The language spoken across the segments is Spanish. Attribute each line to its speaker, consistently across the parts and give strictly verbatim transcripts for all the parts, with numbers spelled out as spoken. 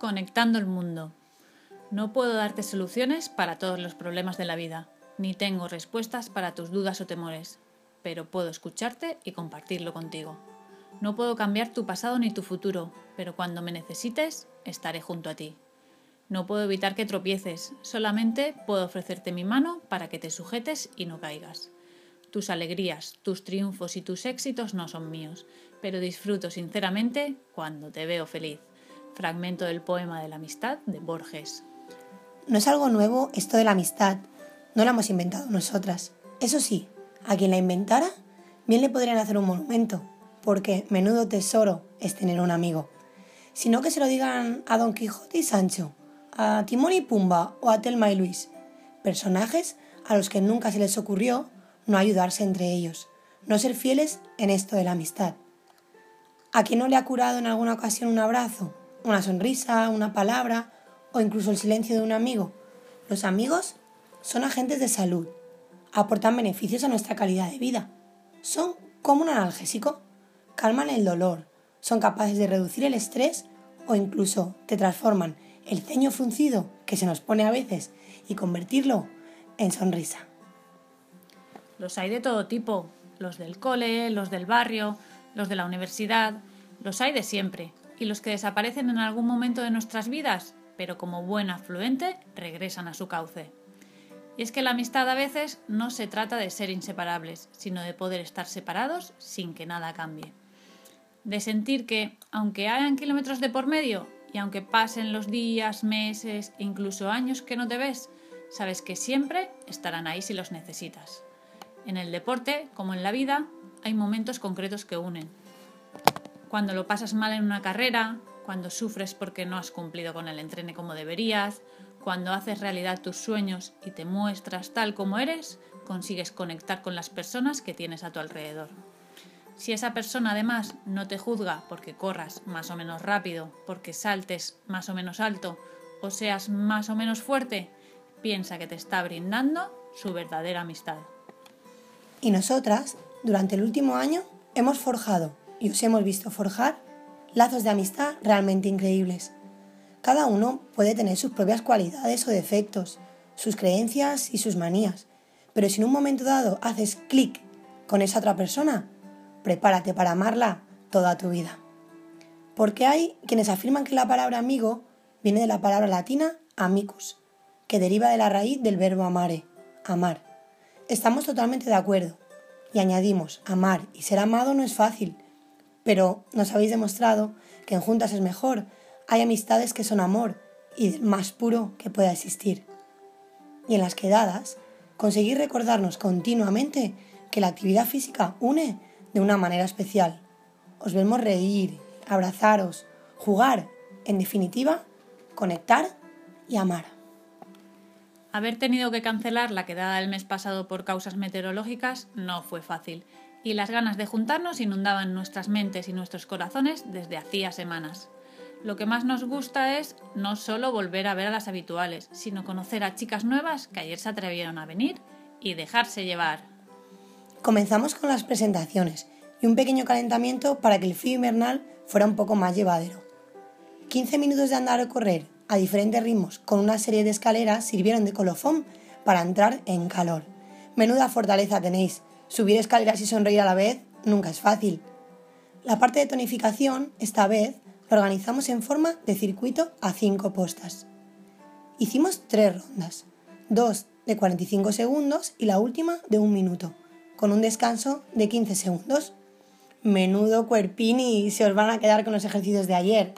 Speaker 1: Conectando el mundo. No puedo darte soluciones para todos los problemas de la vida, ni tengo respuestas para tus dudas o temores, pero puedo escucharte y compartirlo contigo. No puedo cambiar tu pasado ni tu futuro, pero cuando me necesites, estaré junto a ti. No puedo evitar que tropieces, solamente puedo ofrecerte mi mano para que te sujetes y no caigas. Tus alegrías, tus triunfos y tus éxitos no son míos, pero disfruto sinceramente cuando te veo feliz. Fragmento del poema de la amistad de Borges.
Speaker 2: No es algo nuevo esto de la amistad, no la hemos inventado nosotras. Eso sí, a quien la inventara, bien le podrían hacer un monumento, porque menudo tesoro es tener un amigo. Sino que se lo digan a Don Quijote y Sancho, a Timón y Pumba o a Telma y Luis, personajes a los que nunca se les ocurrió no ayudarse entre ellos, no ser fieles en esto de la amistad. ¿A quién no le ha curado en alguna ocasión un abrazo, una sonrisa, una palabra o incluso el silencio de un amigo? Los amigos son agentes de salud, aportan beneficios a nuestra calidad de vida. Son como un analgésico, calman el dolor, son capaces de reducir el estrés o incluso te transforman el ceño fruncido que se nos pone a veces y convertirlo en sonrisa.
Speaker 1: Los hay de todo tipo, los del cole, los del barrio, los de la universidad, los hay de siempre, y los que desaparecen en algún momento de nuestras vidas, pero como buen afluente regresan a su cauce. Y es que la amistad a veces no se trata de ser inseparables, sino de poder estar separados sin que nada cambie. De sentir que, aunque hayan kilómetros de por medio, y aunque pasen los días, meses e incluso años que no te ves, sabes que siempre estarán ahí si los necesitas. En el deporte, como en la vida, hay momentos concretos que unen. Cuando lo pasas mal en una carrera, cuando sufres porque no has cumplido con el entreno como deberías, cuando haces realidad tus sueños y te muestras tal como eres, consigues conectar con las personas que tienes a tu alrededor. Si esa persona además no te juzga porque corras más o menos rápido, porque saltes más o menos alto o seas más o menos fuerte, piensa que te está brindando su verdadera amistad.
Speaker 2: Y nosotras, durante el último año, hemos forjado y os hemos visto forjar lazos de amistad realmente increíbles. Cada uno puede tener sus propias cualidades o defectos, sus creencias y sus manías, pero si en un momento dado haces clic con esa otra persona, prepárate para amarla toda tu vida. Porque hay quienes afirman que la palabra amigo viene de la palabra latina amicus, que deriva de la raíz del verbo amare, amar. Estamos totalmente de acuerdo y añadimos, amar y ser amado no es fácil, pero nos habéis demostrado que en Juntas es mejor. Hay amistades que son amor y del más puro que pueda existir. Y en las quedadas, conseguir recordarnos continuamente que la actividad física une de una manera especial. Os vemos reír, abrazaros, jugar, en definitiva, conectar y amar.
Speaker 1: Haber tenido que cancelar la quedada del mes pasado por causas meteorológicas no fue fácil, y las ganas de juntarnos inundaban nuestras mentes y nuestros corazones desde hacía semanas. Lo que más nos gusta es no solo volver a ver a las habituales, sino conocer a chicas nuevas que ayer se atrevieron a venir y dejarse llevar.
Speaker 2: Comenzamos con las presentaciones y un pequeño calentamiento para que el frío invernal fuera un poco más llevadero. quince minutos de andar o correr a diferentes ritmos con una serie de escaleras sirvieron de colofón para entrar en calor. Menuda fortaleza tenéis. Subir escaleras y sonreír a la vez nunca es fácil. La parte de tonificación, esta vez, la organizamos en forma de circuito a cinco postas. Hicimos tres rondas, dos de cuarenta y cinco segundos y la última de un minuto, con un descanso de quince segundos. Menudo cuerpini, se os van a quedar con los ejercicios de ayer.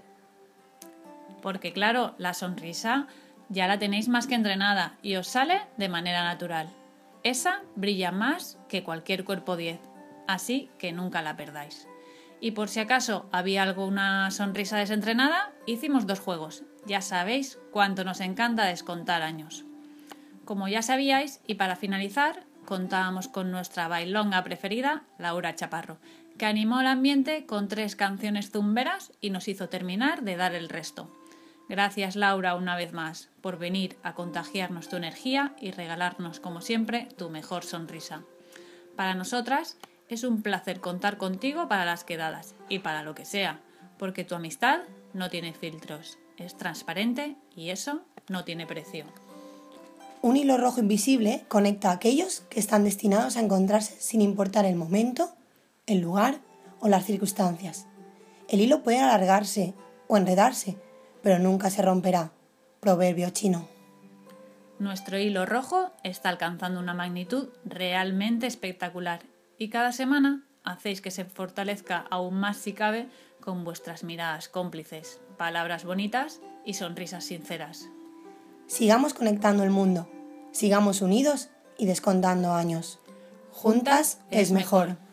Speaker 1: Porque claro, la sonrisa ya la tenéis más que entrenada y os sale de manera natural. Esa brilla más que cualquier cuerpo diez, así que nunca la perdáis. Y por si acaso había alguna sonrisa desentrenada, hicimos dos juegos. Ya sabéis cuánto nos encanta descontar años. Como ya sabíais, y para finalizar, contábamos con nuestra bailonga preferida, Laura Chaparro, que animó el ambiente con tres canciones zumberas y nos hizo terminar de dar el resto. Gracias, Laura, una vez más, por venir a contagiarnos tu energía y regalarnos, como siempre, tu mejor sonrisa. Para nosotras es un placer contar contigo para las quedadas y para lo que sea, porque tu amistad no tiene filtros, es transparente y eso no tiene precio.
Speaker 2: Un hilo rojo invisible conecta a aquellos que están destinados a encontrarse sin importar el momento, el lugar o las circunstancias. El hilo puede alargarse o enredarse, pero nunca se romperá. Proverbio chino.
Speaker 1: Nuestro hilo rojo está alcanzando una magnitud realmente espectacular y cada semana hacéis que se fortalezca aún más si cabe con vuestras miradas cómplices, palabras bonitas y sonrisas sinceras.
Speaker 2: Sigamos conectando el mundo, sigamos unidos y descontando años. Juntas es mejor.